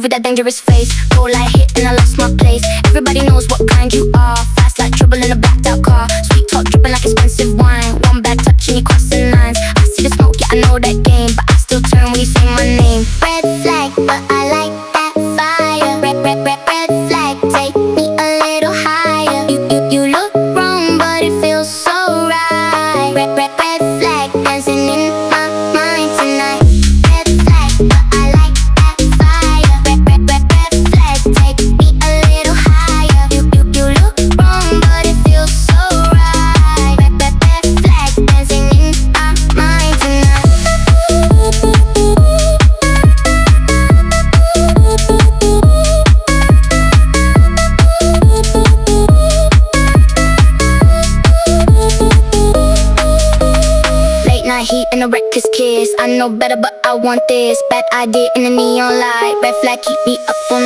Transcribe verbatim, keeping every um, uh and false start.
with that dangerous face. Cold like hit and I lost my place. Everybody knows what kind you are. Fast like trouble in a blacked out car. Sweet talk dripping like expensive wine. One bad touch and you crossing lines. I see the smoke, yeah I know that game, but I still turn when you say my name. Red flag, but I like that fire. Red, red, red, red flag, take me a little higher. You, you, you look wrong, but it feels so right. Red, red, red flag, dancing in my mind tonight. Red flag, but I like that fire. Red, red, red, red flag, take me a little higher. You, you, you look wrong, but it feels so right. Red, red, red flag, dancing in my mind tonight. Late night heat and a reckless kiss. I know better, but I want this. Bad idea in the neon light. Red flag, keep me up all